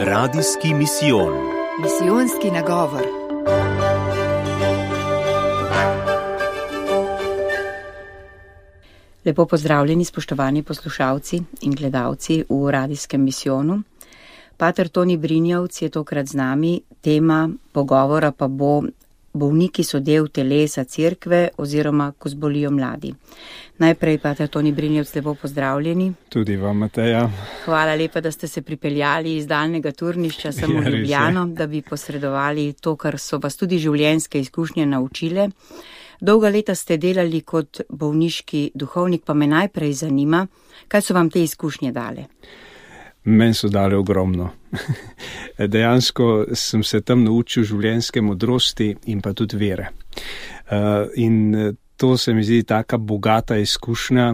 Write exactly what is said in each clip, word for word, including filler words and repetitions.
Radijski misijon. Misijonski nagovor. Lepo pozdravljeni, spoštovani poslušalci in gledalci v radijskem misijonu. Pater Toni Brinjevc je tokrat z nami, tema pogovora pa bo bolniki so del telesa cerkve oziroma ko zbolijo mladi. Najprej, Pater Toni Brinjevc, lepo pozdravljeni. Tudi vam, Mateja. Hvala lepa, da ste se pripeljali iz daljnega turnišča samo v Ljubljano, da bi posredovali to, kar so vas tudi življenjske izkušnje naučile. Dolga leta ste delali kot bolniški duhovnik, pa me najprej zanima, kaj so vam te izkušnje dale? Meni so dale ogromno. Dejansko sem se tam naučil življenjske modrosti in pa tudi vere. In to se mi zdi taka bogata izkušnja,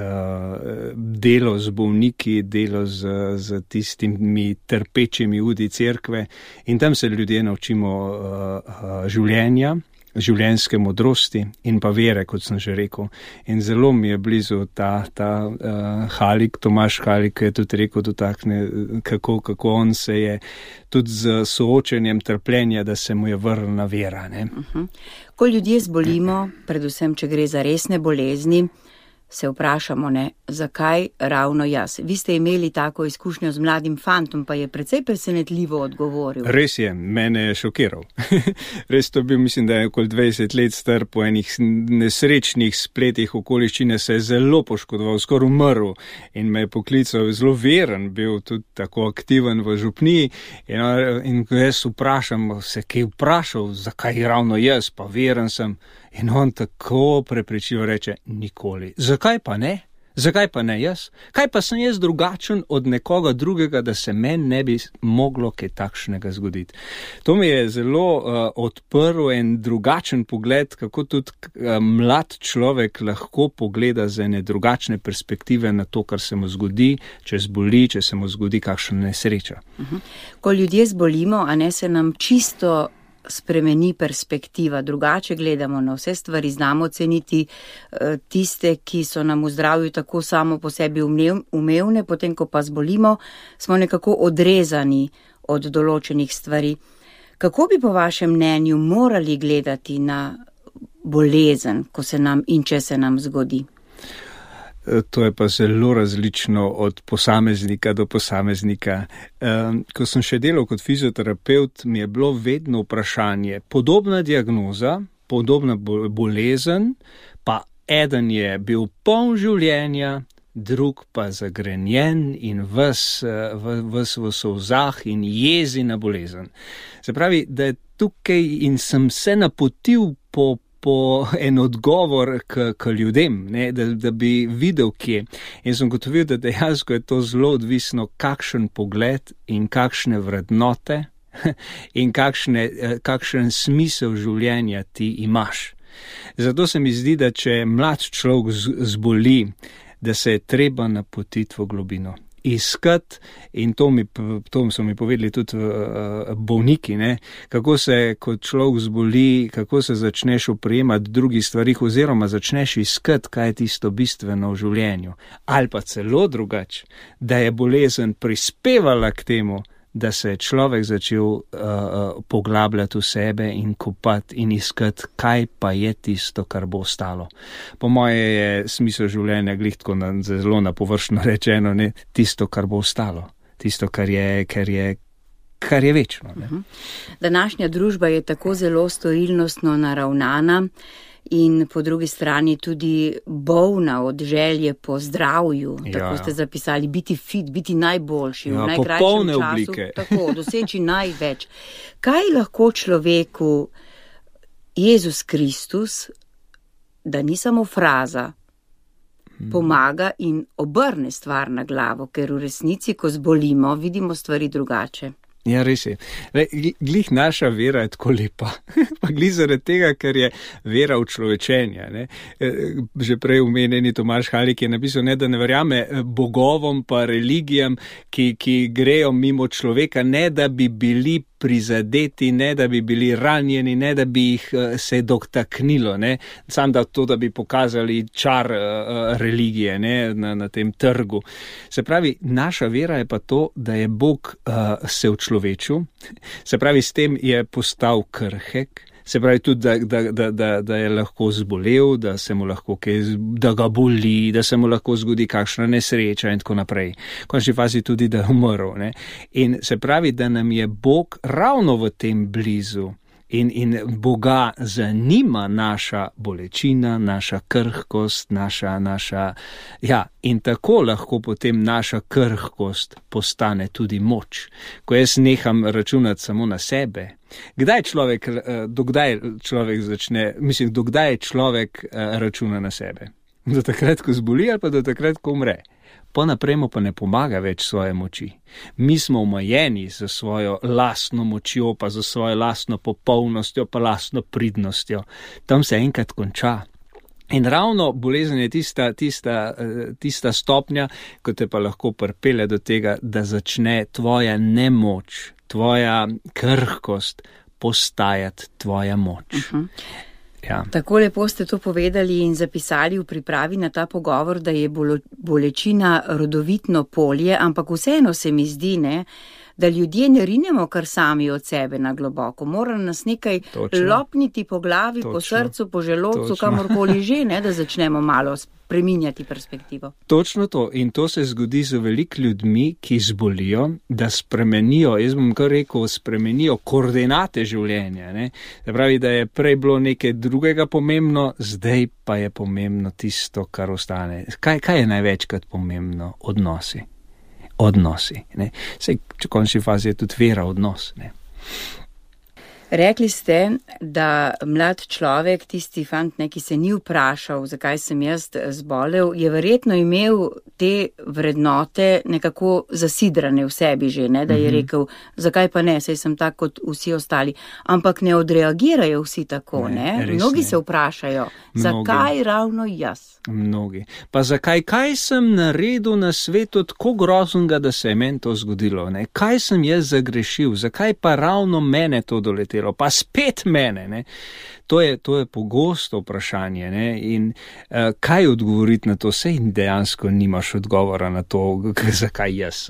delo z bolniki, delo z, z tistimi trpečimi udi cerkve in tam se ljudje naučimo življenja, življenjske modrosti in pa vere, kot sem že rekel. In zelo mi je blizu ta, ta uh, Halik, Tomaž Halik, ki je tudi rekel dotakne, kako, kako on se je tudi z soočenjem trpljenja, da se mu je vrnila vera. Ne? Uh-huh. Ko ljudje zbolimo, predvsem, če gre za resne bolezni, se vprašamo, ne, zakaj ravno jaz? Vi ste imeli tako izkušnjo z mladim fantom, pa je precej presenetljivo odgovoril. Res je, mene je šokiral. Res to bil, mislim, da je okoli dvajset let star, po enih nesrečnih spletih okoliščine se je zelo poškodoval, skoraj umrl in me je poklical, zelo veren, bil tudi tako aktiven v župniji in, in jaz vprašam, se kaj vprašal, zakaj ravno jaz, pa veren sem. In on tako prepričljivo reče, nikoli. Zakaj pa ne? Zakaj pa ne jaz? Kaj pa sem jaz drugačen od nekoga drugega, da se meni ne bi moglo kaj takšnega zgoditi? To mi je zelo uh, odprl en drugačen pogled, kako tudi uh, mlad človek lahko pogleda z ene drugačne perspektive na to, kar se mu zgodi, če zboli, če se mu zgodi kakšna nesreča. Uh-huh. Ko ljudje zbolimo, a ne se nam čisto spremeni perspektiva, drugače gledamo na vse stvari, znamo ceniti tiste, ki so nam v zdravju tako samo po sebi umevne, potem ko pa zbolimo, smo nekako odrezani od določenih stvari. Kako bi po vašem mnenju morali gledati na bolezen, ko se nam in če se nam zgodi? To je pa zelo različno od posameznika do posameznika. Ko sem še delal kot fizioterapeut, mi je bilo vedno vprašanje, podobna diagnoza, podobna bolezen, pa eden je bil poln življenja, drug pa zagrenjen in ves, ves v solzah in jezi na bolezen. Se pravi, da je tukaj in sem se napotil po po en odgovor k, k ljudem, ne, da, da bi videl, kje. In sem gotovil, da dejansko je to zelo odvisno, kakšen pogled in kakšne vrednote in kakšne, kakšen smisel življenja ti imaš. Zato se mi zdi, da če mlad človek zboli, da se je treba napotiti v globino. Iskati, in to, mi, to so mi povedali tudi uh, bolniki, ne? Kako se kot človek zboli, kako se začneš oprijemati drugih stvarih oziroma začneš iskati, kaj je tisto bistveno v življenju. Ali pa celo drugače, da je bolezen prispevala k temu, da se je človek začel uh, poglabljati v sebe in kopati in iskati, kaj pa je tisto, kar bo ostalo. Po moje je smisel življenja glih tako na, zelo na površno rečeno, ne, tisto, kar bo ostalo, tisto, kar je, kar je, kar je večno. Ne. Uh-huh. Današnja družba je tako zelo storilnostno naravnana in po drugi strani tudi bolna od želje po zdravju, ja. Tako ste zapisali, biti fit, biti najboljši, ja, v najkrajšem času, oblike. Tako, doseči največ. Kaj lahko človeku Jezus Kristus, da ni samo fraza, pomaga in obrne stvar na glavo, ker v resnici, ko zbolimo, vidimo stvari drugače? Ja, res je. Le, glih naša vera je tako lepa. Pa glih zaradi tega, ker je vera v človečenja. Ne? Že prej omenjeni Tomaž Halik je napisal, ne, da ne verjame bogovom pa religijam, ki, ki grejo mimo človeka, ne da bi bili prizadeti, ne da bi bili ranjeni, ne da bi jih se dotaknilo, ne, sam da to, da bi pokazali čar uh, religije, ne, na, na tem trgu. Se pravi, naša vera je pa to, da je Bog uh, se včlovečil, se pravi, s tem je postal krhek, se pravi tudi, da, da, da, da, da je lahko zbolel, da se mu lahko kaj, da ga boli, da se mu lahko zgodi kakšna nesreča in tako naprej. V končni fazi tudi, da je umrl, ne. In se pravi, da nam je Bog ravno v tem blizu. In, in Boga zanima naša bolečina, naša krhkost, naša, naša, ja, in tako lahko potem naša krhkost postane tudi moč. Ko jaz neham računati samo na sebe, kdaj človek, dokdaj človek začne, mislim, dokdaj človek računa na sebe? Do takrat, ko zboli ali pa do takrat, ko umre? Po naprej mu pa ne pomaga več svoje moči. Mi smo omejeni za svojo lastno močjo, pa za svojo lastno popolnostjo, pa lastno pridnostjo. Tam se enkrat konča. In ravno bolezen je tista, tista, tista stopnja, ko te pa lahko pripelje do tega, da začne tvoja nemoč, tvoja krhkost postajati tvoja moč. Uh-huh. Ja. Tako lepo ste to povedali in zapisali v pripravi na ta pogovor, da je bolečina rodovitno polje, ampak vseeno se mi zdi, ne, da ljudje ne rinemo kar sami od sebe na globoko. Mora nas nekaj Točno. lopniti po glavi, Točno. po srcu, po želodcu, kamorkoli že, ne, da začnemo malo spreminjati perspektivo. Točno to. In to se zgodi z veliko ljudmi, ki zbolijo, da spremenijo, jaz bom kar rekel, spremenijo koordinate življenja. Ne. Da pravi, da je prej bilo nekaj drugega pomembno, zdaj pa je pomembno tisto, kar ostane. Kaj, kaj je največkrat pomembno? Odnosi. Odnosi. Ne. Sej, če v končni fazi je tudi vera odnos. Ne. Rekli ste, da mlad človek, tisti fant, ne, ki se ni vprašal, zakaj sem jaz zbolel, je verjetno imel te vrednote nekako zasidrane v sebi že, ne, da je rekel, zakaj pa ne, saj sem tak kot vsi ostali. Ampak ne odreagirajo vsi tako, ne. ne? Mnogi ne. se vprašajo, zakaj Mnogi. ravno jaz? Mnogi. Pa zakaj, kaj sem naredil na svetu tako groznega, da se je meni to zgodilo, ne? Kaj sem jaz zagrešil, zakaj pa ravno mene to doletelo? Pa spet mene, ne. To je, to je pogosto vprašanje, ne. In uh, kaj odgovoriti na to? Sej dejansko nimaš odgovora na to, zakaj jaz.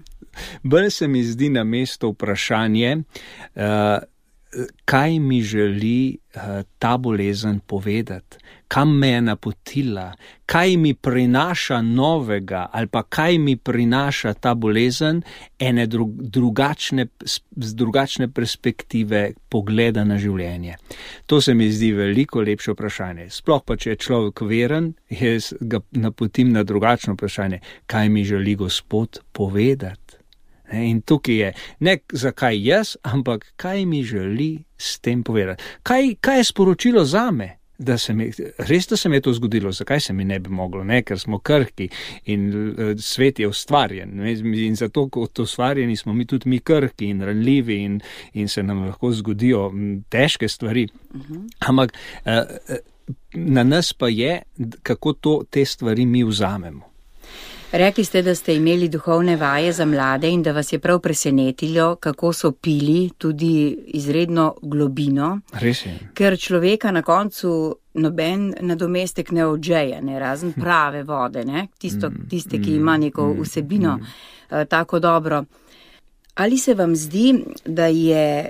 Bolj se mi zdi na mesto vprašanje, uh, kaj mi želi uh, ta bolezen povedati, kam me je napotila, kaj mi prinaša novega ali pa kaj mi prinaša ta bolezen ene dru, drugačne, z drugačne perspektive pogleda na življenje. To se mi zdi veliko lepše vprašanje. Sploh pa, če je človek veren, jaz ga napotim na drugačno vprašanje, kaj mi želi Gospod povedati. In tukaj je ne zakaj jaz, ampak kaj mi želi s tem povedati. Kaj, kaj je sporočilo zame? Da se mi, res, da se mi je to zgodilo, zakaj se mi ne bi moglo, ne, ker smo krhki in uh, svet je ustvarjen, ne? In zato, kot ustvarjeni smo mi tudi mi krhki in ranljivi in, in se nam lahko zgodijo težke stvari. Uh-huh. Ampak uh, na nas pa je, kako to, te stvari mi vzamemo. Rekli ste, da ste imeli duhovne vaje za mlade in da vas je prav presenetilo, kako so pili tudi izredno globino. Res je. Ker človeka na koncu noben nadomestek ne odžeje, ne, razen prave vode, ne, Tisto, tiste, ki ima neko vsebino uh, tako dobro. Ali se vam zdi, da je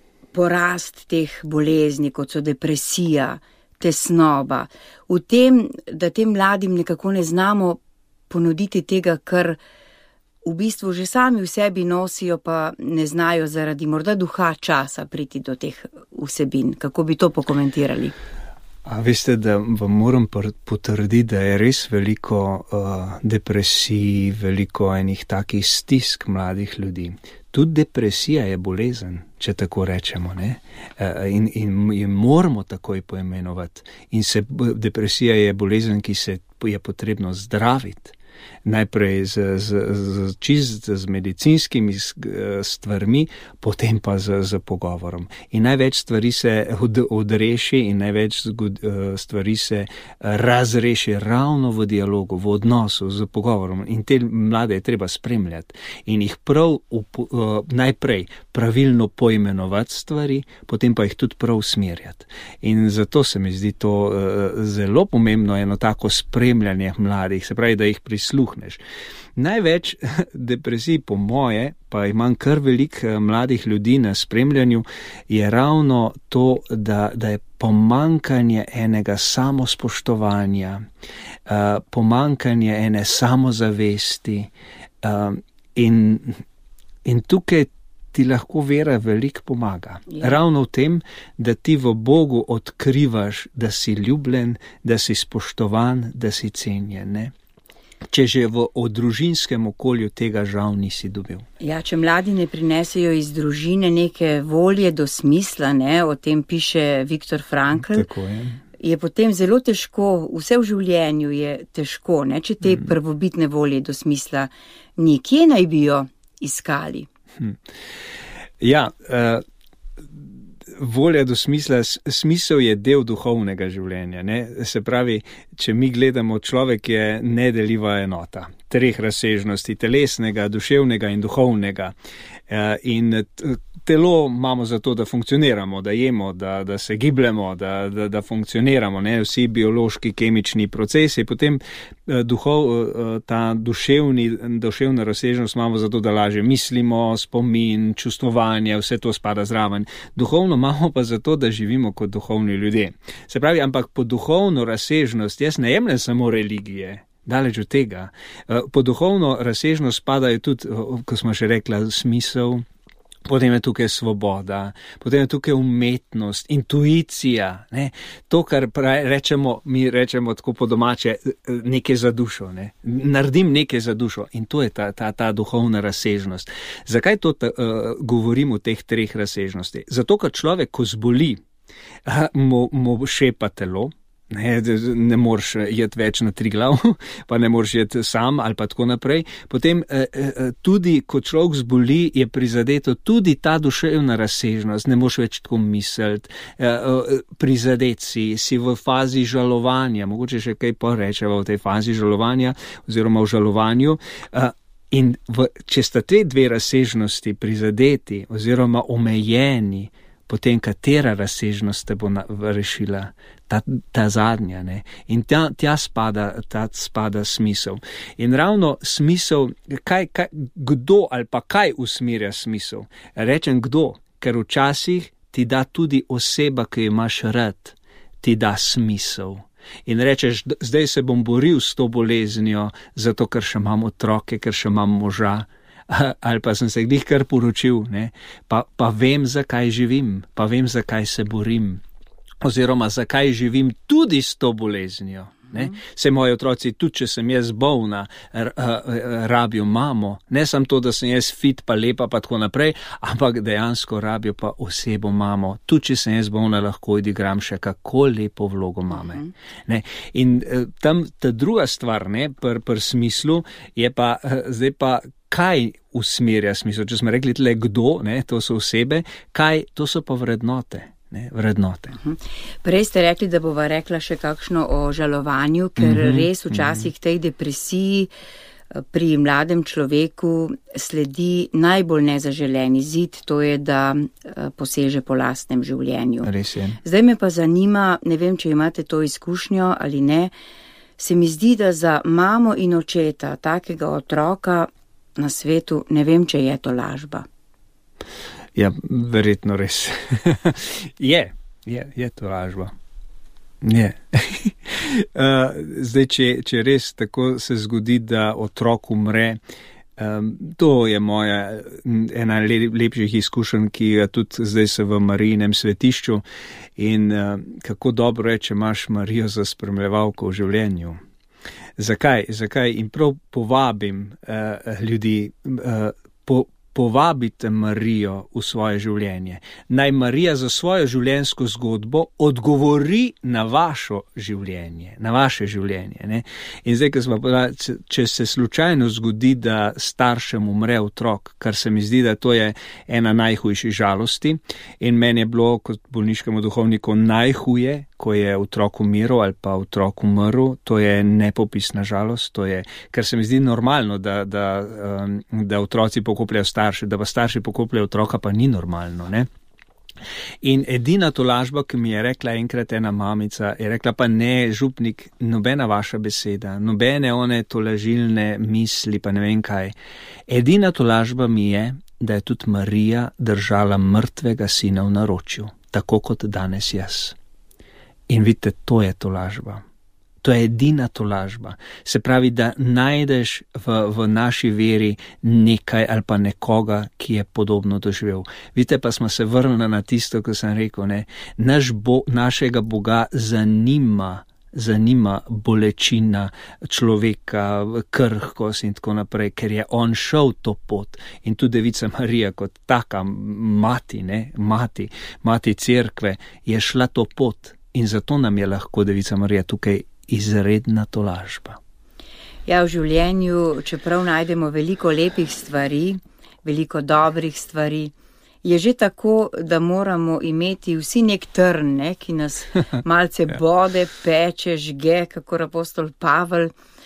porast teh bolezni, kot so depresija, tesnoba, v tem, da tem mladim nekako ne znamo ponuditi tega, kar v bistvu že sami v sebi nosijo, pa ne znajo zaradi morda duha časa priti do teh vsebin. Kako bi to pokomentirali? A veste, da vam moram potrditi, da je res veliko uh, depresij, veliko enih takih stisk mladih ljudi. Tudi depresija je bolezen, če tako rečemo, ne? Uh, in, in, in moramo takoj poimenovati. In se, depresija je bolezen, ki se je potrebno zdraviti. Najprej z, z, z, čist, z medicinskimi stvarmi, potem pa z, z pogovorom. In največ stvari se od, odreši in največ stvari se razreši ravno v dialogu, v odnosu, z pogovorom. In te mlade je treba spremljati in jih prav up, najprej pravilno poimenovati stvari, potem pa jih tudi prav usmerjati. In zato se mi zdi to zelo pomembno, eno tako spremljanje mladih, se pravi, da jih prisluhneš. Največ depresij, po moje, pa imam kar velik mladih ljudi na spremljanju, je ravno to, da, da je pomankanje enega samospoštovanja, uh, pomankanje ene samozavesti uh, in, in tukaj ti lahko vera veliko pomaga. Ja. Ravno v tem, da ti v Bogu odkrivaš, da si ljubljen, da si spoštovan, da si cenjen, ne? Če že v družinskem okolju tega žal nisi dobil. Ja, če mladi ne prinesejo iz družine neke volje do smisla, ne, o tem piše Viktor Frankl, tako je. Je potem zelo težko, vse v življenju je težko, ne, če te mm. prvobitne volje do smisla ni. Kje naj bi jo iskali? Hm. Ja, uh, volja do smisla, smisel je del duhovnega življenja, ne? Se pravi, če mi gledamo, človek je nedeljiva enota, treh razsežnosti, telesnega, duševnega in duhovnega. In telo imamo zato, da funkcioniramo, da jemo, da, da se gibljemo, da, da, da funkcioniramo, ne? Vsi biološki, kemični procesi, potem duhov, ta duševni, duševna razsežnost imamo zato, da lažje mislimo, spomin, čustvovanje, vse to spada zraven. Duhovno imamo pa zato, da živimo kot duhovni ljudje. Se pravi, ampak po duhovno razsežnost jaz ne jemljem samo religije, daleč od tega. Po duhovno razsežnost spadajo tudi, ko smo še rekla, smisel, potem je tukaj svoboda, potem je tukaj umetnost, intuicija, ne? To, kar pravi, rečemo, mi rečemo tako po domače, nekaj za dušo, ne? Naredim nekaj za dušo in to je ta, ta, ta duhovna razsežnost. Zakaj to ta, uh, govorim o teh treh razsežnosti? Zato, ker človek, ko zboli, uh, mu, mu šepa telo, Ne, ne moreš jeti več na Triglav, pa ne moreš jeti sam ali pa tako naprej. Potem tudi, ko človek zboli, je prizadeto tudi ta duševna razsežnost, ne moreš več tako misliti, prizadet si, si v fazi žalovanja, mogoče še kaj porečeva v tej fazi žalovanja oziroma v žalovanju. In v, če sta te dve razsežnosti prizadeti oziroma omejeni, potem katera razsežnost te bo na, rešila? Ta, ta zadnja, ne? In tja, tja spada, ta spada smisel. In ravno smisel, kaj, kaj, kdo ali pa kaj usmerja smisel? Rečem kdo, ker včasih ti da tudi oseba, ki imaš rad, ti da smisel. In rečeš, zdaj se bom boril s to boleznijo, zato ker še imam otroke, ker še imam moža. Ali pa sem se glih kar poročil, ne? Pa, pa vem, zakaj živim, pa vem, zakaj se borim, oziroma zakaj živim tudi s to boleznijo. Ne? Se moji otroci, tudi če sem jaz bolna, rabijo mamo, ne samo to, da sem jaz fit pa lepa pa tako naprej, ampak dejansko rabijo pa osebo mamo. Tudi če sem jaz bolna, lahko odigram še kako lepo vlogo mame. Ne? In tam ta druga stvar, ne, pri pr smislu, je pa zdaj pa kaj usmerja smisel. Če smo rekli tle kdo, ne, to so osebe, kaj, to so pa vrednote. Ne, vrednote. Prej ste rekli, da bova rekla še kakšno o žalovanju, ker mm-hmm. res včasih tej depresiji pri mladem človeku sledi najbolj nezaželeni zid, to je, da poseže po lastnem življenju. Res je. Zdaj me pa zanima, ne vem, če imate to izkušnjo ali ne, se mi zdi, da za mamo in očeta takega otroka na svetu, ne vem, če je to lažba. Ja, verjetno res. je, je, je to lažba. Je. uh, zdaj, če, če res tako se zgodi, da otrok umre, um, to je moja ena lepših izkušenj, ki je tudi zdaj se v Marijinem svetišču in uh, kako dobro je, če imaš Marijo za spremljevalko v življenju. Zakaj? Zakaj? In prav povabim uh, ljudi, uh, po povabite Marijo v svoje življenje. Naj Marija za svojo življenjsko zgodbo odgovori na vašo življenje, na vaše življenje. Ne? In zdaj, ko smo povedali, če se slučajno zgodi, da staršem umre otrok, kar se mi zdi, da to je ena najhujših žalosti, in meni je bilo kot bolniškemu duhovniku najhuje, ko je otrok umiral ali pa otrok umrl, to je nepopisna žalost, to je, ker se mi zdi normalno, da, da, um, da otroci pokopljajo starše, da pa starši pokopljajo otroka, pa ni normalno, ne? In edina tolažba, ki mi je rekla enkrat ena mamica, je rekla pa ne, župnik, nobena vaša beseda, nobene one tolažilne misli, pa ne vem kaj. Edina tolažba mi je, da je tudi Marija držala mrtvega sina v naročju, tako kot danes jaz. In vidite, to je tolažba. To je edina tolažba. Se pravi, da najdeš v, v naši veri nekaj ali pa nekoga, ki je podobno doživel. Vidite, pa smo se vrnili na tisto, ko sem rekel, ne, naš bo, našega Boga zanima, zanima bolečina človeka, krhkost in tako naprej, ker je on šel to pot. In tudi Devica Marija kot taka mati, ne, mati, mati cerkve, je šla to pot. In zato nam je lahko Devica Marija tukaj izredna tolažba. Ja, v življenju, čeprav najdemo veliko lepih stvari, veliko dobrih stvari, je že tako, da moramo imeti vsi nek trn, ne, ki nas malce bode, peče, žge, kakor apostol Pavel,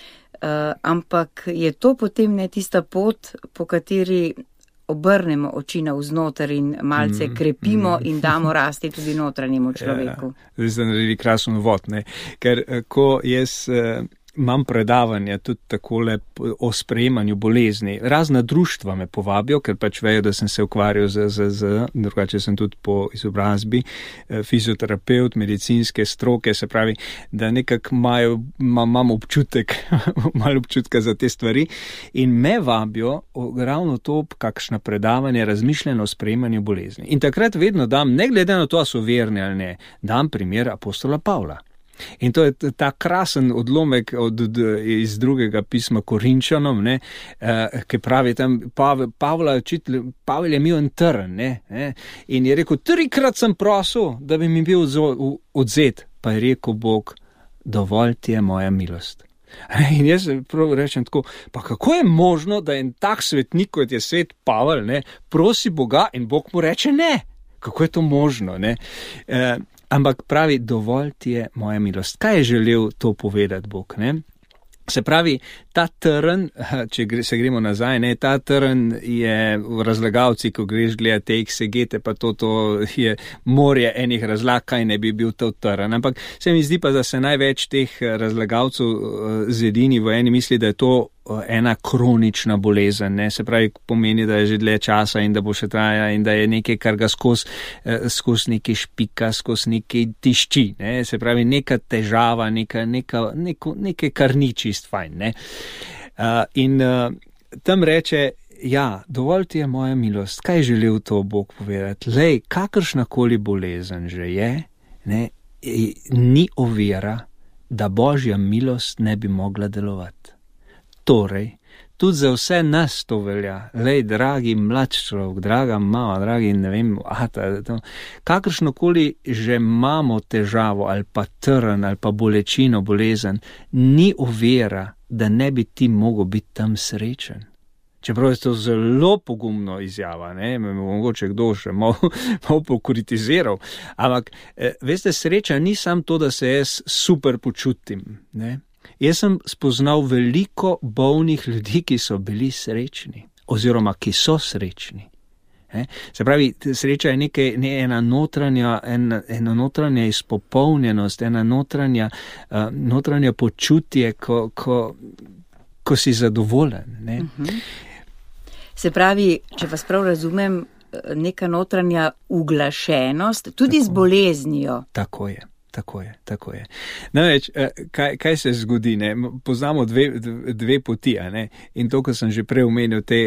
uh, ampak je to potem ne tista pot, po kateri obrnemo oči navznoter in malce krepimo in damo rasti tudi notranjemu človeku. Ja, zdaj ste naredili krasen uvod, ne? Ker ko jaz eh, imam predavanja tudi takole o sprejemanju bolezni, razna društva me povabijo, ker pač vejo, da sem se ukvarjal z, z, z drugače sem tudi po izobrazbi, eh, fizioterapeut, medicinske stroke, se pravi, da nekako imajo, imam občutek, malo občutka za te stvari in me vabijo ravno to, kakšna predavanja, razmišljeno o sprejemanju bolezni. In takrat vedno dam, ne glede na to, a so verni ali ne, dam primer apostola Pavla. In to je ta krasen odlomek od, od, iz drugega pisma Korinčanom, ne, eh, ki pravi tam, Pavel, Pavla, učitelj, Pavel je imel en trn, ne, ne, in je rekel, trikrat sem prosil, da bi mi bil odzet, pa je rekel Bog, dovolj ti je moja milost. In jaz prav rečem tako, pa kako je možno, da en tak svetnik, kot je svet Pavel, ne, prosi Boga in Bog mu reče ne? Kako je to možno, ne? Eh, Ampak pravi, dovolj ti je moja milost. Kaj je želel to povedati Bog, ne? Se pravi, ta trn, če gre, se gremo nazaj, ne, ta trn je v razlagalci, ko greš gledati eksegete, pa to, to je morje enih razlag, kaj ne bi bil to trn. Ampak se mi zdi pa, da se največ teh razlagalcev zedini v eni misli, da je to ena kronična bolezen, ne, se pravi, pomeni, da je že dlje časa in da bo še traja in da je nekaj, kar ga skozi skos nekaj špika, skozi nekaj tišči, ne, se pravi, neka težava, neka, neka, neko, nekaj, kar ni čist fajn, ne. Uh, in uh, tam reče, ja, dovolj ti je moja milost. Kaj je želel to Bog povedati? Lej, kakršnakoli bolezen že je, ne, ni ovira, da Božja milost ne bi mogla delovati. Torej, tudi za vse nas to velja. Lej, dragi mlad človek, draga mama, dragi, ne vem, ata, to, kakršnokoli že imamo težavo ali pa trn ali pa bolečino, bolezen, ni ovira, da ne bi ti mogel biti tam srečen. Čeprav je to zelo pogumno izjava, ne, mogoče kdo še malo, malo pokritiziral, ampak, eh, veste, sreča ni samo to, da se jaz super počutim, ne. Jaz sem spoznal veliko bolnih ljudi, ki so bili srečni, oziroma ki so srečni. E? Se pravi, sreča je nekaj, ne, ena notranja, ena, ena notranja izpopolnjenost, ena notranja, uh, notranja počutje, ko, ko, ko si zadovoljen. Ne? Uh-huh. Se pravi, če vas prav razumem, neka notranja uglašenost, tudi tako, z boleznijo. Tako je. Tako je, tako je. Namreč, kaj, kaj se zgodi, ne? Poznamo dve, dve poti, a ne? In to, ko sem že prej omenil, te,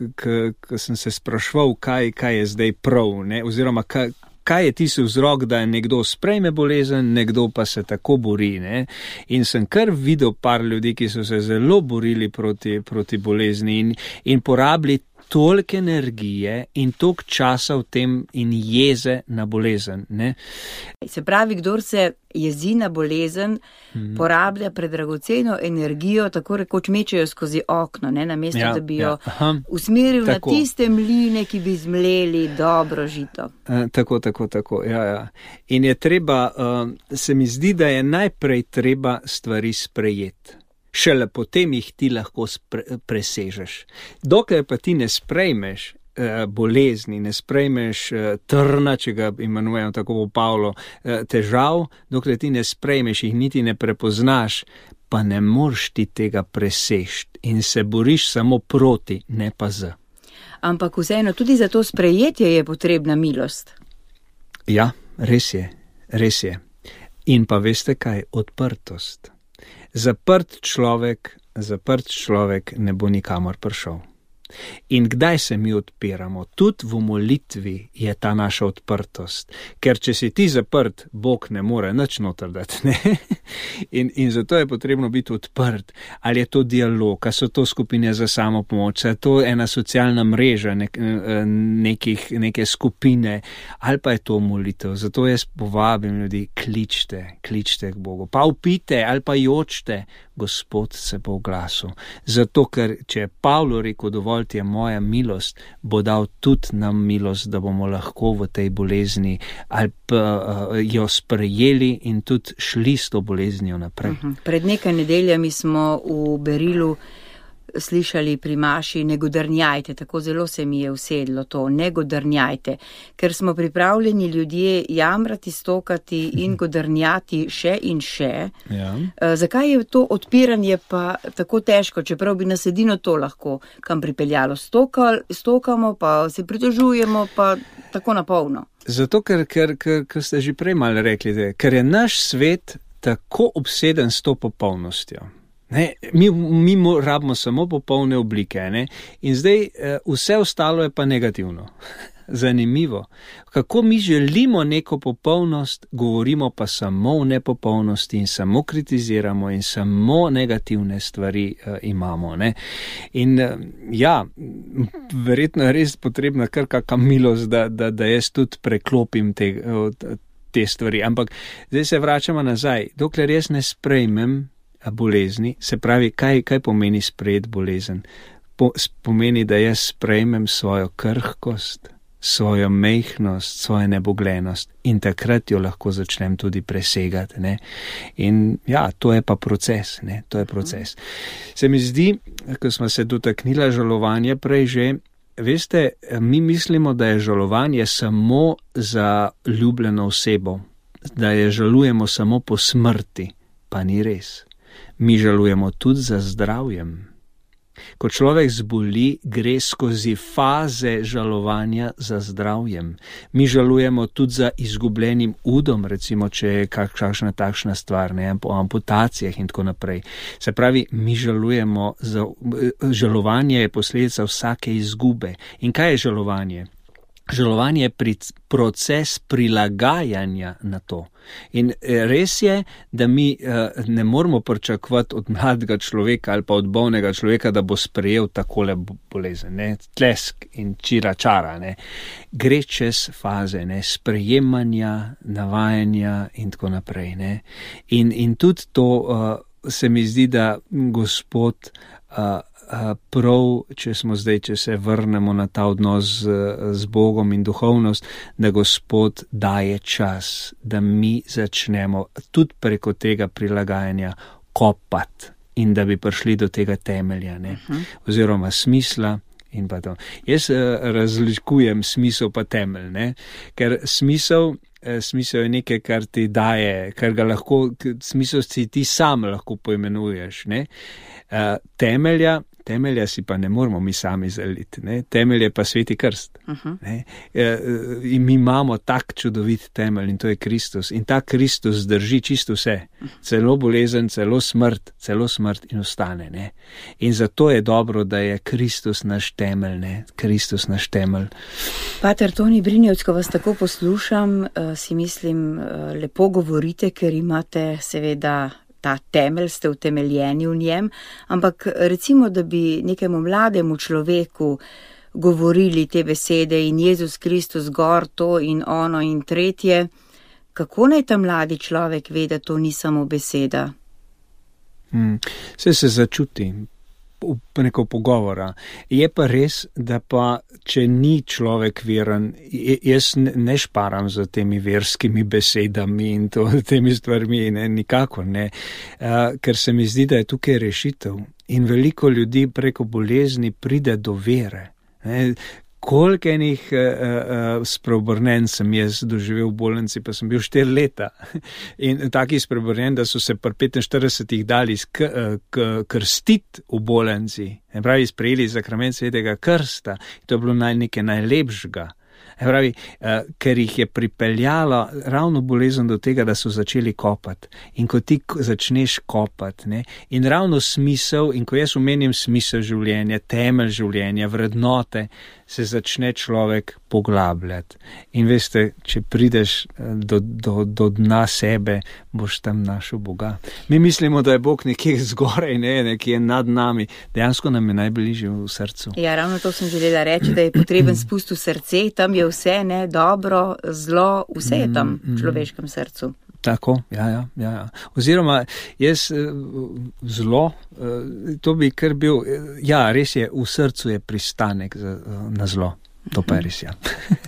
ko sem se sprašval, kaj, kaj je zdaj prav, ne? Oziroma, kaj, kaj je tisti vzrok, da nekdo sprejme bolezen, nekdo pa se tako bori, ne? In sem kar videl par ljudi, ki so se zelo borili proti, proti bolezni in, in porabili toliko energije in toliko časa v tem in jeze na bolezen. Ne? Se pravi, kdor se jezi na bolezen, mm. porablja predragoceno energijo, tako rekoč mečejo skozi okno, ne? Namesto ja, da bi jo ja. usmeril tako. Na tiste mline, ki bi zmleli dobro žito. E, tako, tako, tako. Ja, ja. In je treba, uh, se mi zdi, da je najprej treba stvari sprejeti. Šele potem jih ti lahko spre, presežeš. Dokler pa ti ne sprejmeš uh, bolezni, ne sprejmeš uh, trna, če ga imenujem tako v Pavlo, uh, težav, dokler ti ne sprejmeš, jih niti ne prepoznaš, pa ne moreš ti tega presežiti in se boriš samo proti, ne pa z. Ampak vseeno, tudi za to sprejetje je potrebna milost. Ja, res je, res je. In pa veste kaj, odprtost. Zaprt človek, zaprt človek ne bo nikamor prišel. In kdaj se mi odpiramo? Tudi v molitvi je ta naša odprtost. Ker če si ti zaprt, Bog ne more nič noter dati, ne? In, in zato je potrebno biti odprt. Ali je to dialog, ali so to skupine za samopomoč, ali je to ena socialna mreža nek, nekih, neke skupine, ali pa je to molitev. Zato jaz povabim ljudi, kličte, kličte k Bogu. Pa upite ali pa jočte, Gospod se bo oglasil. Zato, ker če je Pavlo rekel, dovolj ti je moja milost, bo dal tudi nam milost, da bomo lahko v tej bolezni ali pa uh, jo sprejeli in tudi šli s to boleznijo naprej. Uh-huh. Pred nekaj nedeljami smo v Berilu slišali pri maši ne godrnjajte, tako zelo se mi je usedlo to, ne godrnjajte, ker smo pripravljeni ljudje jamrati, stokati in godrnjati še in še. Ja. E, zakaj je to odpiranje pa tako težko, čeprav bi nas edino to lahko kam pripeljalo? Stokal, stokamo, pa se pritožujemo, pa tako napolno. Zato, ker, ker, ker, ker ste že prej malo rekli, da, ker je naš svet tako obseden s to popolnostjo. Ne, mi, mi rabimo samo popolne oblike, ne? In zdaj vse ostalo je pa negativno. Zanimivo. Kako mi želimo neko popolnost, govorimo pa samo o nepopolnosti in samo kritiziramo in samo negativne stvari uh, imamo. Ne? In uh, ja, verjetno je res potrebna kar kakšna milost, da, da, da jaz tudi preklopim te, te stvari. Ampak zdaj se vračamo nazaj. Dokler jaz ne sprejmem bolezni, se pravi, kaj, kaj pomeni sprejeti bolezen? Po, pomeni, da jaz sprejmem svojo krhkost, svojo mehkost, svojo nebogljenost in takrat jo lahko začnem tudi presegati. Ne? In ja, to je pa proces, ne? To je proces. Se mi zdi, ko smo se dotaknila žalovanja prej že, veste, mi mislimo, da je žalovanje samo za ljubljeno osebo, da je žalujemo samo po smrti, pa ni res. Mi žalujemo tudi za zdravjem. Ko človek zboli, gre skozi faze žalovanja za zdravjem. Mi žalujemo tudi za izgubljenim udom, recimo, če je kakšna takšna stvar, ne, po amputacijah in tako naprej. Se pravi, mi žalujemo za, žalovanje je posledica vsake izgube. In kaj je žalovanje? Žalovanje je pri, proces prilagajanja na to. In res je, da mi uh, ne moramo pričakovati od mladega človeka ali pa od bolnega človeka, da bo sprejel takole bolezen, ne? Tlesk in čira čara. Ne? Gre čez faze, ne? Sprejemanja, navajanja in tako naprej. Ne? In, in tudi to uh, se mi zdi, da Gospod uh, prav, če smo zdaj, če se vrnemo na ta odnos z, z Bogom in duhovnost, da Gospod daje čas, da mi začnemo tudi preko tega prilagajanja kopati in da bi prišli do tega temelja, ne? Uh-huh. Oziroma smisla in pa to. Jaz uh, razlikujem smisel pa temelj, ne? Ker smisel Smisel je nekaj, kar ti daje, kar ga lahko, smisel si ti sam lahko poimenuješ, ne? Uh, temelja, temelja si pa ne moramo mi sami zaliti, ne? Temelj je pa Sveti krst. Uh-huh. Ne? Uh, in mi imamo tak čudovit temelj in to je Kristus. In ta Kristus drži čisto vse. Celo bolezen, celo smrt, celo smrt in ostane, ne? In zato je dobro, da je Kristus naš temelj, ne? Kristus naš temelj. Pater Toni Brinjevc, ko vas tako poslušam, uh, si mislim, uh, lepo govorite, ker imate seveda ta temelj, ste utemeljeni v njem, ampak recimo, da bi nekemu mlademu človeku govorili te besede in Jezus Kristus gor to in ono in tretje, kako naj ta mladi človek ve, da to ni samo beseda? Hmm. Vse se začuti neko pogovora. Je pa res, da pa, če ni človek veren, jaz ne šparam za temi verskimi besedami in to, temi stvarmi, ne, nikako ne, uh, ker se mi zdi, da je tukaj rešitev in veliko ljudi preko bolezni pride do vere. Ne. Koliko enih uh, uh, spreobrnen sem jaz doživel v bolnici, pa sem bil štiri leta. In taki spreobrnen, da so se pri petinštiridesetih dali k, k, krstiti v bolnici. Pravi, sprejeli sakrament svetega krsta. To je bilo naj, nekaj najlepšega. Pravi, uh, ker jih je pripeljalo ravno bolezen do tega, da so začeli kopati. In ko ti začneš kopati, ne, in ravno smisel, in ko jaz omenim smisel življenja, temelj življenja, vrednote, se začne človek poglabljati. In veste, če prideš do, do, do dna sebe, boš tam našel Boga. Mi mislimo, da je Bog nekje zgoraj, ne, nekje nad nami. Dejansko nam je najbližje v srcu. Ja, ravno to sem želela reči, da je potreben spust v srce, tam je vse, ne, dobro, zlo, vse je tam v človeškem srcu. Tako, ja, ja, ja, ja. Oziroma, jaz zlo, to bi kar bil, ja, res je, v srcu je pristanek za, na zlo. To pa je res, ja.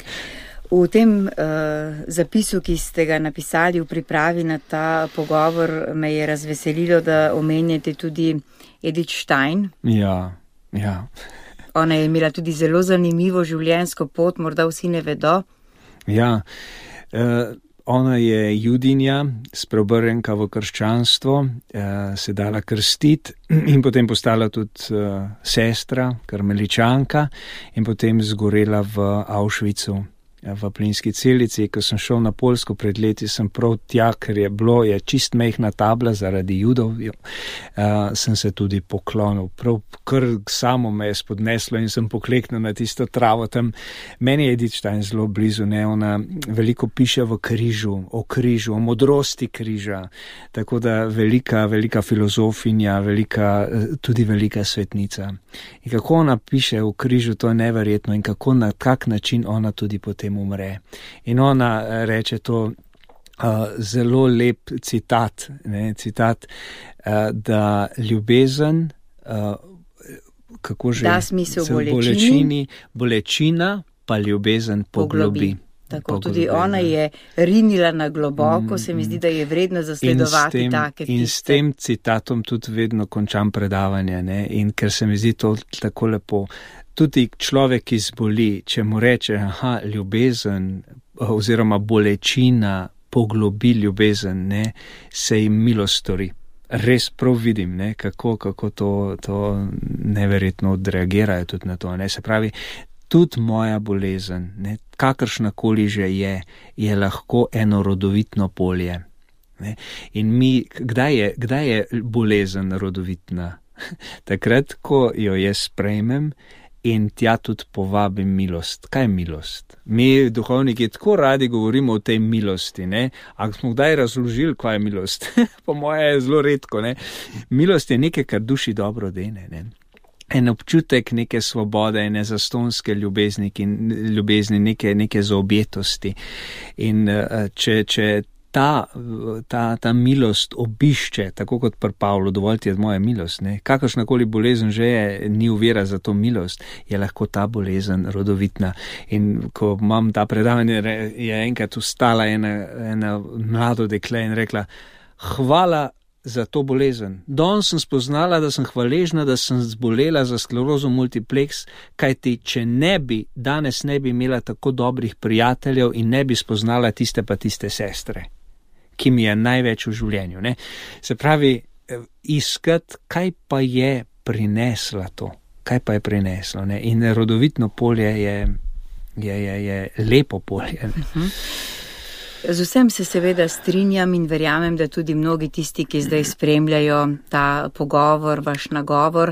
V tem uh, zapisu, ki ste ga napisali v pripravi na ta pogovor, me je razveselilo, da omenjate tudi Edith Stein. Ja, ja. Ona je imela tudi zelo zanimivo življenjsko pot, morda vsi ne vedo. Ja, uh, ona je judinja, spreobrnjenka v krščanstvo, uh, se dala krstiti in potem postala tudi uh, sestra, karmeličanka in potem zgorela v Auschwitzu. V plinski celici, ko sem šel na Poljsko pred leti, sem prav tja, ker je bilo, je čist mehna tabla zaradi judov, uh, sem se tudi poklonil. Prav kar samo me je spodneslo in sem pokleknil na tisto travo tam. Meni je Edith Stein zelo blizu, ne, ona veliko piše v križu, o križu, o modrosti križa, tako da velika, velika filozofinja, velika, tudi velika svetnica. In kako ona piše o križu, to je neverjetno in kako na kak način ona tudi potem umre. In ona reče to uh, zelo lep citat, ne, citat, uh, da ljubezen, uh, kako že, da smisel bolečini, bolečini, bolečina pa ljubezen poglobi. poglobi. Tako tudi ona je rinila na globoko, mm, se mi zdi, da je vredno zasledovati tem, take piste. In s tem citatom tudi vedno končam predavanje, ne, in ker se mi zdi to tako lepo. Tudi človek, ki zboli, če mu reče, aha, ljubezen oziroma bolečina poglobi ljubezen, ne, se jim milost stori. Res prav vidim, ne, kako, kako to, to neverjetno odreagirajo tudi na to. Ne. Se pravi, tudi moja bolezen, ne, kakršnakoli že je, je lahko eno rodovitno polje. Ne. In mi, kdaj je, kdaj je bolezen rodovitna? Takrat, ko jo jaz sprejmem, in tja tudi povabim milost. Kaj je milost? Mi, duhovniki, tako radi govorimo o tej milosti, ne? Ampak smo kdaj razložili, kaj je milost? Po moje je zelo redko, ne? Milost je nekaj, kar duši dobro dene, ne? En občutek neke svobode, ene zastonske ljubezni, ljubezni neke, neke zaobjetosti. In če, če Ta, ta, ta milost obišče, tako kot pri Pavlu, dovolj ti je moja milost, ne? Kakršnakoli bolezen že je, ni uvira za to milost, je lahko ta bolezen rodovitna. In ko imam ta predavanje, je enkrat ustala ena, ena mlado dekle in rekla, hvala za to bolezen. Danes sem spoznala, da sem hvaležna, da sem zbolela za sklerozo multiplex, kajti če ne bi, danes ne bi imela tako dobrih prijateljev in ne bi spoznala tiste pa tiste sestre, ki mi je največ v življenju. Ne? Se pravi, iskati, kaj pa je prinesla to, kaj pa je prineslo. Ne? In rodovitno polje je, je, je, je lepo polje. Uh-huh. Z vsem se seveda strinjam in verjamem, da tudi mnogi tisti, ki zdaj spremljajo ta pogovor, vaš nagovor,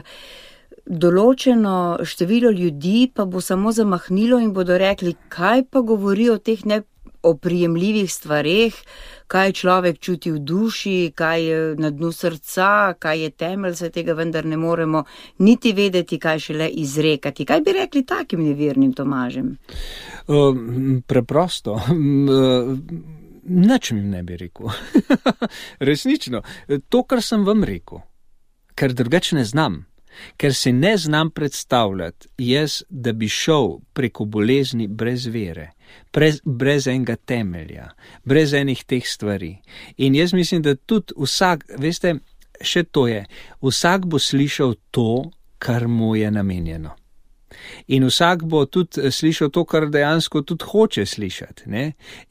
določeno število ljudi pa bo samo zamahnilo in bodo rekli, kaj pa govori o teh ne o prijemljivih stvareh, kaj človek čuti v duši, kaj je na dnu srca, kaj je temelj, se tega vendar ne moremo niti vedeti, kaj šele izrekati. Kaj bi rekli takim nevernim Tomažem? Uh, preprosto. Uh, nič mi ne bi rekel. Resnično. To, kar sem vam rekel, ker drugače ne znam. Ker se ne znam predstavljati jaz, da bi šel preko bolezni brez vere, brez, brez enega temelja, brez enih teh stvari. In jaz mislim, da tudi vsak, veste, še to je, vsak bo slišal to, kar mu je namenjeno. In vsak bo tudi slišal to, kar dejansko tudi hoče slišati. Ne?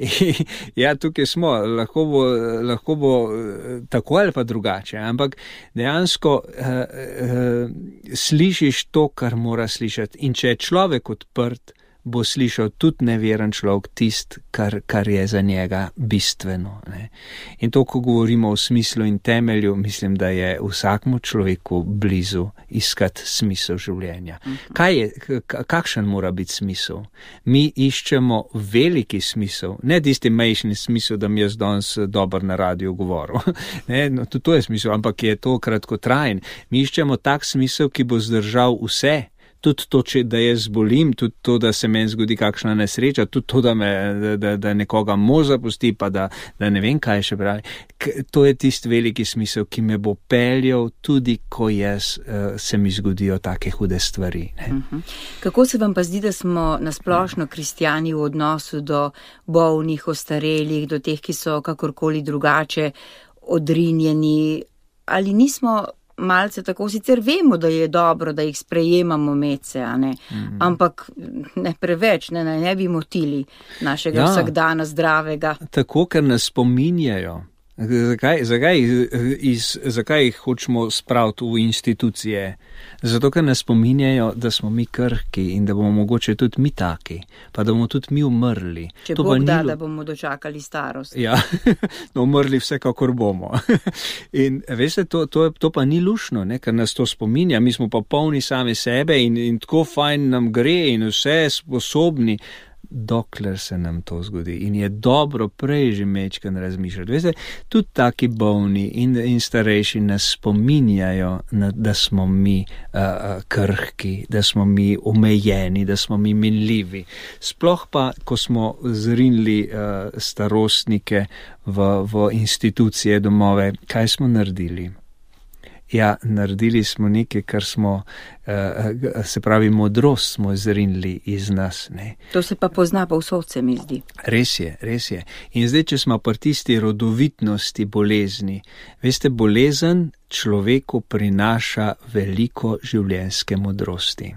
Ja, tukaj smo, lahko bo, lahko bo tako ali pa drugače, ampak dejansko uh, uh, slišiš to, kar mora slišati. In če je človek odprt, bo slišal tudi neveren človek tist, kar, kar je za njega bistveno. Ne? In to, ko govorimo o smislu in temelju, mislim, da je vsakmu človeku blizu iskati smisel življenja. Kaj je, kakšen mora biti smisel? Mi iščemo veliki smisel, ne tisti majhni smisel, da mi jaz danes dober na radiju govoril. Ne, no, to, to je smisel, ampak je to kratkotrajen. Mi iščemo tak smisel, ki bo zdržal vse. Tudi to, če, da jaz zbolim, tudi to, da se meni zgodi kakšna nesreča, tudi to, da, me, da, da nekoga mož zapusti, pa da, da ne vem, kaj še pravi. K, to je tisti veliki smisel, ki me bo peljal, tudi ko jaz uh, se mi zgodijo take hude stvari. Ne. Uh-huh. Kako se vam pa zdi, da smo nasplošno kristjani v odnosu do bolnih, ostarelih, do teh, ki so kakorkoli drugače odrinjeni, ali nismo malce tako, sicer vemo, da je dobro, da jih sprejemamo medse, a ne, mm-hmm. ampak ne preveč, ne, ne bi motili našega ja. vsakdana zdravega. Tako, ker nas spominjajo. Zakaj, zakaj, iz, zakaj jih hočemo spraviti v institucije? Zato, ker nas spominjajo, da smo mi krhki in da bomo mogoče tudi mi taki, pa da bomo tudi mi umrli. Če Bog da, da bomo dočakali starost. Ja, no, umrli vsekakor bomo. In veste, to, to, to pa ni lušno, ne, ker nas to spominja, mi smo pa polni same sebe in, in tako fajn nam gre in vse sposobni, dokler se nam to zgodi. In je dobro prej že mečkan razmišljati. Veste, tudi taki bolni in, in starejši nas spominjajo, na, da smo mi uh, krhki, da smo mi omejeni, da smo mi minljivi. Sploh pa, ko smo zrinili uh, starostnike v, v institucije, domove, kaj smo naredili? Ja, naredili smo nekaj, kar smo, uh, se pravi, modrost smo zrinili iz nas. Ne. To se pa pozna pa vsod, se mi zdi. Res je, res je. In zdaj, če smo pri tisti rodovitnosti bolezni, veste, bolezen človeku prinaša veliko življenjske modrosti.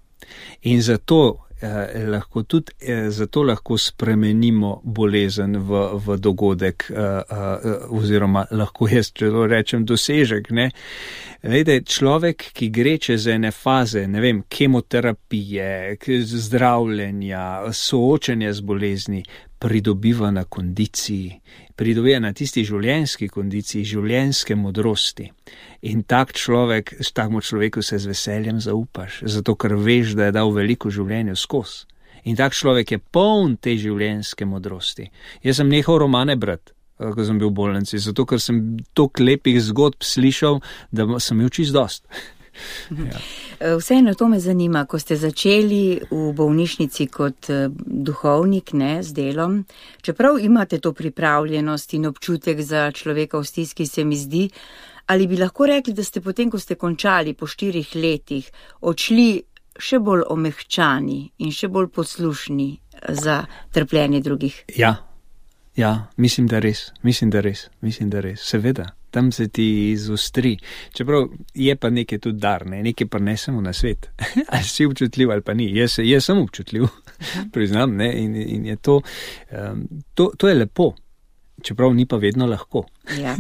In zato Eh, lahko tudi, eh, zato lahko spremenimo bolezen v, v dogodek eh, eh, oziroma lahko jaz celo rečem dosežek. Ne? Lejde, človek, ki gre čez ene faze, ne vem, kemoterapije, zdravljenja, soočenja z bolezni, pridobiva na kondiciji, pridobiva na tisti življenjski kondiciji, življenjske modrosti. In tak človek, s takmu človeku se z veseljem zaupaš, zato ker veš, da je dal veliko življenja skozi. In tak človek je poln te življenjske modrosti. Jaz sem nehal romane brati, ko sem bil v bolnici, zato ker sem toliko lepih zgodb slišal, da sem imel čist dost. Ja. Vseeno to me zanima, ko ste začeli v bolnišnici kot duhovnik, ne, z delom, čeprav imate to pripravljenost in občutek za človeka v stiski, se mi zdi, ali bi lahko rekli, da ste potem, ko ste končali po štirih letih, odšli še bolj omehčani in še bolj poslušni za trpljenje drugih? Ja, ja, mislim, da res, mislim, da res, mislim, da res, seveda. Tam se ti izostri. Čeprav je pa nekaj tudi dar, ne? Nekaj prinesemo na svet. Ali si občutljiv ali pa ni. Jaz, jaz sem občutljiv, priznam, ne? In, in je to, um, to, to je lepo. Čeprav ni pa vedno lahko. Ja.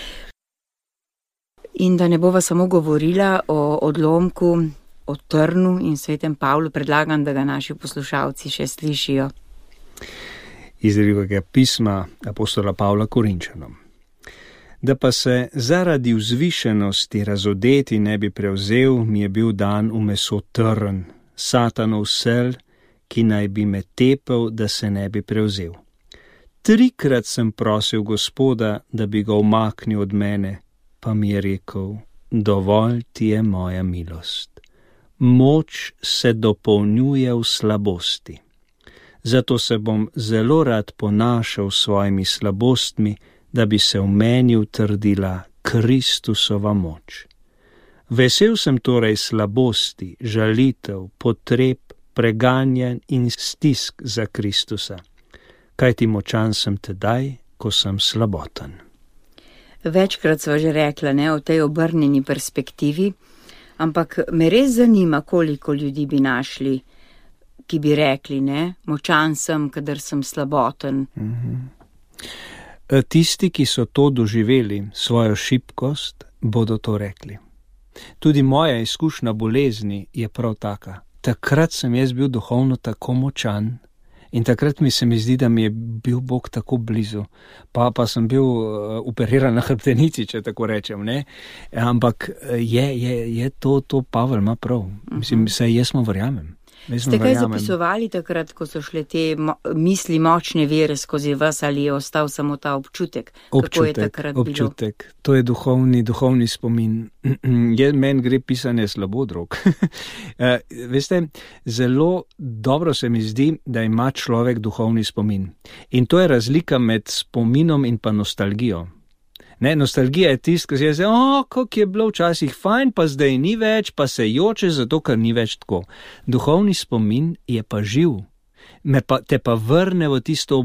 In da ne bova samo govorila o odlomku, o trnu in svetem Pavlu, predlagam, da ga naši poslušalci še slišijo. Iz drugega pisma apostola Pavla Korinčanom. Da pa se zaradi vzvišenosti razodeti ne bi prevzel, mi je bil dan v meso trn, satanov sel, ki naj bi me tepel, da se ne bi prevzel. Trikrat sem prosil Gospoda, da bi ga umaknil od mene, pa mi je rekel, dovolj ti je moja milost. Moč se dopolnjuje v slabosti. Zato se bom zelo rad ponašal s svojimi slabostmi, da bi se v meni utrdila Kristusova moč. Vesel sem torej slabosti, žalitev, potreb, preganjanj in stisk za Kristusa, kajti močan sem tedaj, ko sem slaboten. Večkrat sva že rekla, ne, o tej obrnjeni perspektivi, ampak me res zanima, koliko ljudi bi našli, ki bi rekli, ne, močan sem, kadar sem slaboten. Mhm. Tisti, ki so to doživeli, svojo šibkost, bodo to rekli. Tudi moja izkušnja bolezni je prav taka. Takrat sem jaz bil duhovno tako močan in takrat mi se mi zdi, da mi je bil Bog tako blizu. Pa, pa sem bil uh, operiran na hrbtenici, če tako rečem, ne. Ampak je, je, je to, to Pavel ima prav. Mislim, saj jaz mu verjamem. Ste kaj zapisovali takrat, ko so šle te mo- misli močne vere skozi vas, ali je ostal samo ta občutek? Občutek, kako je takrat občutek. bilo? To je duhovni, duhovni spomin. Meni gre pisanje slabo drog. Veste, zelo dobro se mi zdi, da ima človek duhovni spomin. In to je razlika med spominom in pa nostalgijo. Ne, nostalgija je tist, ko si je zdaj, o, kako je bilo včasih fajn, pa zdaj ni več, pa se joče zato, ker ni več tako. Duhovni spomin je pa živ. Me pa, te pa vrne v tisto,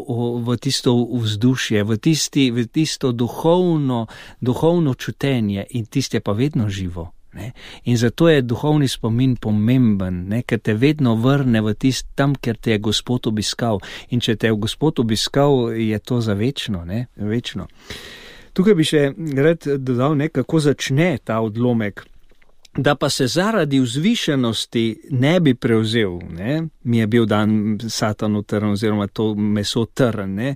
v tisto vzdušje, v, tisti, v tisto duhovno, duhovno čutenje in tisto je pa vedno živo. Ne? In zato je duhovni spomin pomemben, ne? Ker te vedno vrne v tist tam, ker te je Gospod obiskal. In če te je Gospod obiskal, je to za večno, ne? Večno. Tukaj bi še rad dodal, ne, kako začne ta odlomek, da pa se zaradi vzvišenosti ne bi prevzel, ne, mi je bil dan Satanu trn oziroma to meso trn, ne.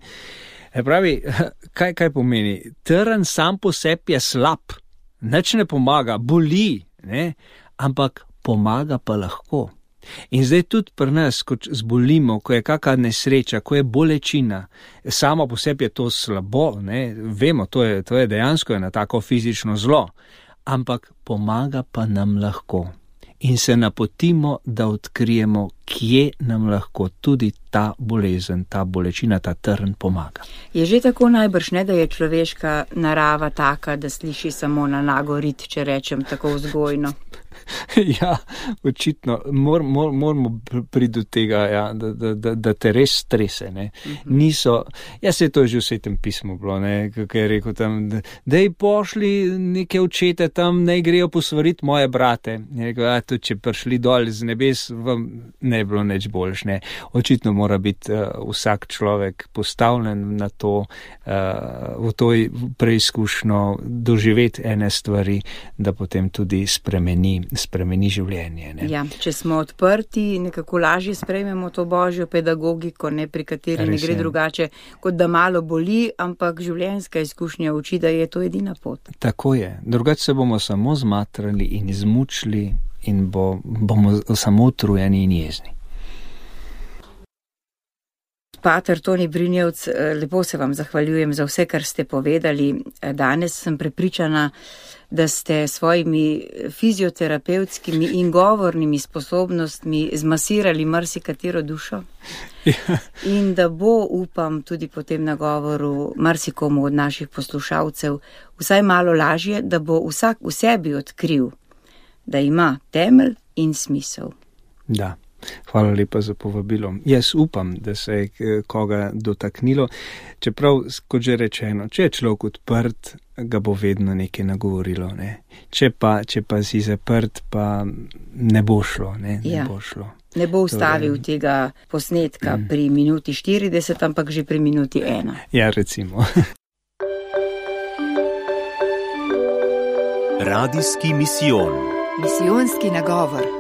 E pravi, kaj, kaj pomeni? Trn sam po sebi je slab, nič ne pomaga, boli, ne, ampak pomaga pa lahko. In zdaj tudi pri nas, ko zbolimo, ko je kakšna nesreča, ko je bolečina, samo po sebi je to slabo, ne? Vemo, to je, to je dejansko ena tako fizično zlo, ampak pomaga pa nam lahko. In se napotimo, da odkrijemo, kje nam lahko tudi ta bolezen, ta bolečina, ta trn pomaga. Je že tako najbrž, ne, da je človeška narava taka, da sliši samo na nagorit, če rečem tako vzgojno. Ja, očitno, mor, mor, moramo priti do tega, ja, da, da, da, da te res strese, ne. Uh-huh. Niso, ja, se je to že v Svetem pismu bilo, ne, kako je rekel tam, da, dej pošli neke očete tam, naj grejo posvariti moje brate. Je rekel, a tudi če prišli dol z nebes, vam ne bilo nič boljš, ne. Očitno mora biti uh, vsak človek postavljen na to, uh, v to preizkušnjo doživeti ene stvari, da potem tudi spremeni spremeni življenje. Ne? Ja, če smo odprti, nekako lažje sprejmemo to božjo pedagogiko, ne, pri kateri Res ne gre je. drugače, kot da malo boli, ampak življenjska izkušnja uči, da je to edina pot. Tako je. Drugače se bomo samo zmatrali in izmučili in bo, bomo samo utrujeni in jezni. Pater Toni Brinjevc, lepo se vam zahvaljujem za vse, kar ste povedali. Danes sem prepričana, da ste svojimi fizioterapevtskimi in govornimi sposobnostmi zmasirali marsikatero dušo. Ja. In da bo, upam, tudi po tem nagovoru marsikomu od naših poslušalcev vsaj malo lažje, da bo vsak v sebi odkril, da ima temelj in smisel. Da. Hvala lepa za povabilo. Jaz upam, da se je koga dotaknilo, čeprav, kot že rečeno, če je človek odprt, ga bo vedno nekaj nagovorilo. Ne? Če, pa, če pa si zaprt, pa ne bo šlo. Ne, ne, ja. bo, šlo. Ne bo ustavil torej, tega posnetka mm. pri minuti štirideset, ampak že pri minuti ena. Ja, recimo. Radijski misijon. Misijonski nagovor.